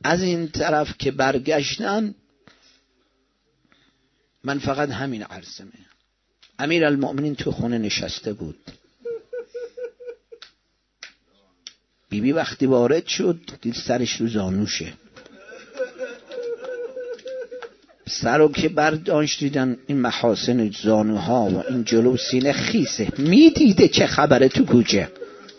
از این طرف که برگشتن، من فقط همین عرضمه. امیرالمؤمنین تو خونه نشسته بود. بیبی وقتی وارد شد دید سرش رو زانوشه. سر رو که برداشت دیدن این محاسن زانوها و این جلو سینه خیسه. میدیده چه خبره تو کوچه.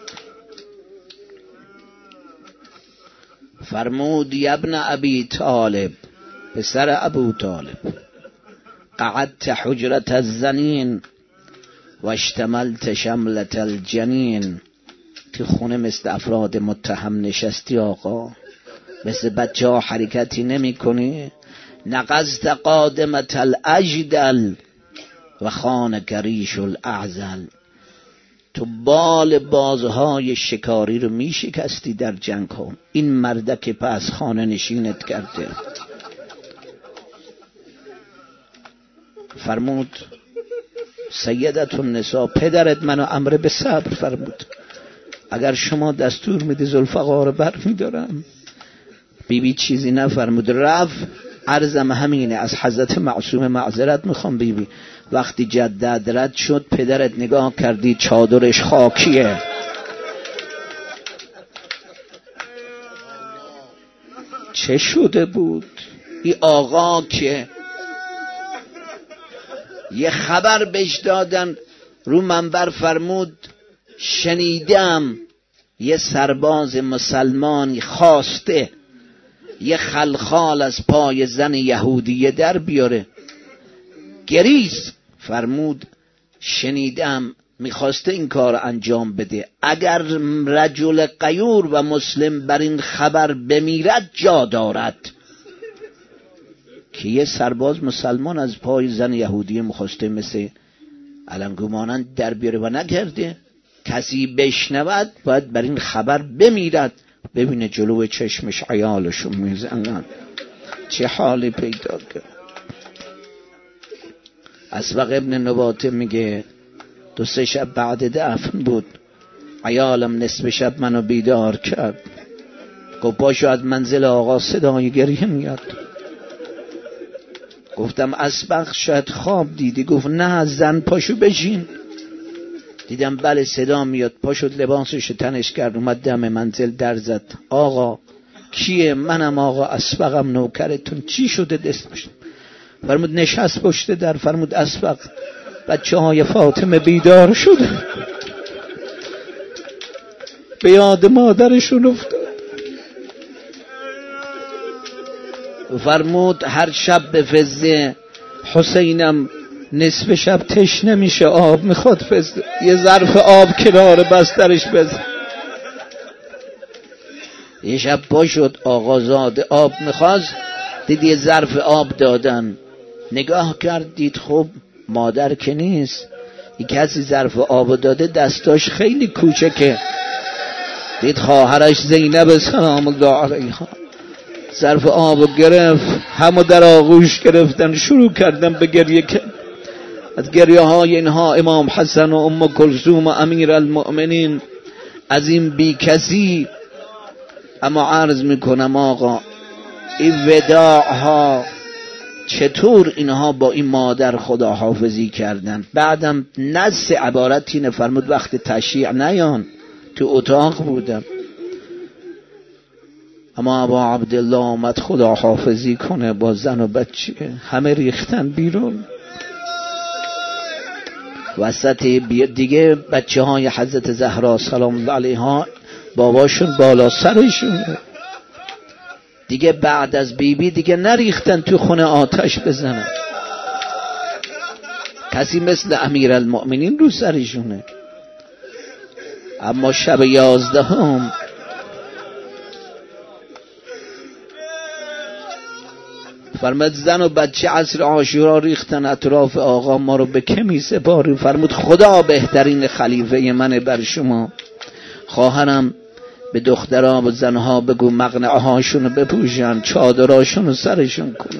فرمود ابن ابی طالب، پسر ابو طالب، قعدت حجرت الزنین و اشتملت شملت الجنین. تو خونه مثل افراد متهم نشستی آقا، مثل بچه ها حرکتی نمی کنی. نقضت قادمت الاجدل و خان کریش الاعزل. تو بال بازهای شکاری رو می شکستی در جنگ ها. این مردک پس خانه نشینت کرده. فرمود سیدت النساء، پدرت منو امر به صبر فرمود. اگر شما دستور میدی ذوالفقار بر میدارم. بیبی چیزی نفرمود، رفت. عرضم همینه، از حضرت معصوم معذرت میخوام بیبی. وقتی جدت رد شد پدرت نگاه کردی چادرش خاکیه. چه شده بود؟ این آقا که یه خبر بهش دادن رو منبر، فرمود شنیدم یه سرباز مسلمانی خواسته یه خلخال از پای زن یهودیه در بیاره. گریز فرمود شنیدم میخواسته این کار انجام بده. اگر رجل غیور و مسلم بر این خبر بمیرد جا دارد. که یه سرباز مسلمان از پای زن یهودیه میخواسته مثل علمگومانند در بیاره و نکرده. کسی بشنود باید بر این خبر بمیرد. ببینه جلو چشمش عیالشون میزنن، چه حالی پیدا کرد. اسبق ابن نباته میگه 2-3 شب بعد دفن بود، عیالم نصف شب منو بیدار کرد. گفت پاشو از منزل آقا صدای گریه میاد. گفتم اسبق شاید خواب دیدی. گفت نه زن پاشو بشین. دیدم بله صدا میاد. پاشد لباسش تنش کرد اومد دم منزل در زد. آقا کیه؟ منم آقا اسبقم نوکرتون. چی شده دست بشم؟ فرمود نشست پشت در. فرمود اسبق بچه های فاطمه بیدار شده، به یاد مادرشون افتاد. فرمود هر شب به فزه حسینم نصف شب تشنه میشه، آب میخواد، فزه یه ظرف آب کنار بسترش بزن. یه شب پا شد آقازاده آب میخواست، دید یه ظرف آب دادن. نگاه کرد دید خب مادر که نیست، یه کسی ظرف آب داده، دستاش خیلی کوچکه. دید خواهرش زینب سلام الله علیها ظرف آب گرفت، همو در آغوش گرفتن شروع کردن به گریه کرد. از گریه های اینها امام حسن و ام کلثوم و امیر المؤمنین از این بی کسی. اما عرض میکنم آقا این وداع ها چطور اینها با این مادر خداحافظی کردن. بعدم نص عبارت اینه، فرمود وقت تشییع نیان، تو اتاق بودم. اما ابا عبدالله آمد خداحافظی کنه با زن و بچه، همه ریختن بیرون. وسط دیگه بچه های حضرت زهرا سلام الله علیها باباشون بالا سرشونه دیگه. بعد از بیبی دیگه نریختن تو خونه آتش بزنن. کسی مثل امیرالمؤمنین رو سرشونه. اما شب 11 فرمود زن و بچه عصر عاشورا ریختن اطراف آقا، ما رو به که می سپاری؟ فرمود خدا بهترین خلیفه منه بر شما. خواهرم به دخترها و زنها بگو مقنعه هاشونو بپوشن، چادراشونو سرشون کنه.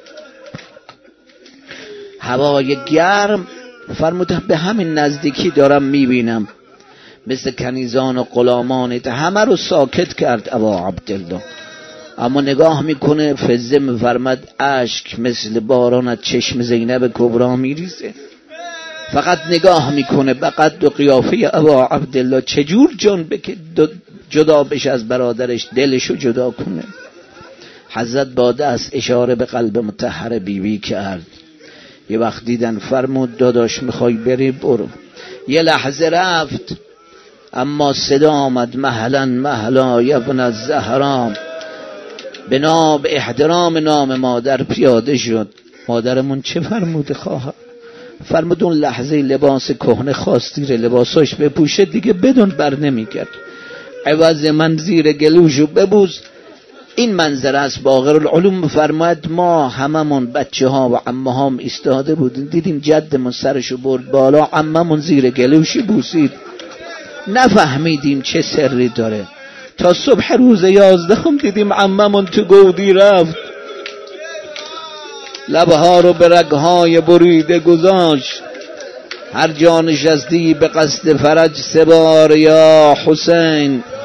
هوای گرم. فرمود به همین نزدیکی دارم میبینم مثل کنیزان و غلامان همه رو ساکت کرد ابا عبدالله. اما نگاه میکنه فزه میفرمد اشک مثل باران از چشم زینب کبرا میریزه. فقط نگاه میکنه به قد و قیافه ابا عبدالله چجور جان بکه جدا بشه از برادرش، دلشو جدا کنه. حضرت با دست اشاره به قلب مطهر بیبی کرد. یه وقت دیدن فرمود داداش میخوای بری برو. یه لحظه رفت اما صدا آمد مهلا مهلا یا ابن الزهرا، به احترام نام مادر پیاده شد. مادرمون چه فرموده خواهر؟ فرمود اون لحظه لباس کهنه خواستیره لباساش بپوشه دیگه بدون بر نمیگرد، عوض من زیر گلوشو ببوز. این منظر است. باقر العلوم فرمود ما هممون بچه ها و عمه هام ایستاده بودیم، دیدیم جدمون سرشو برد بالا، عممون زیر گلوشی بوسید، نفهمیدیم چه سری داره. تا صبح روز 11 هم دیدیم عممون تو گودی رفت، لبها رو به رگهای بریده گذاشت. هر جا نشستی به قصد فرج 3 بار یا حسین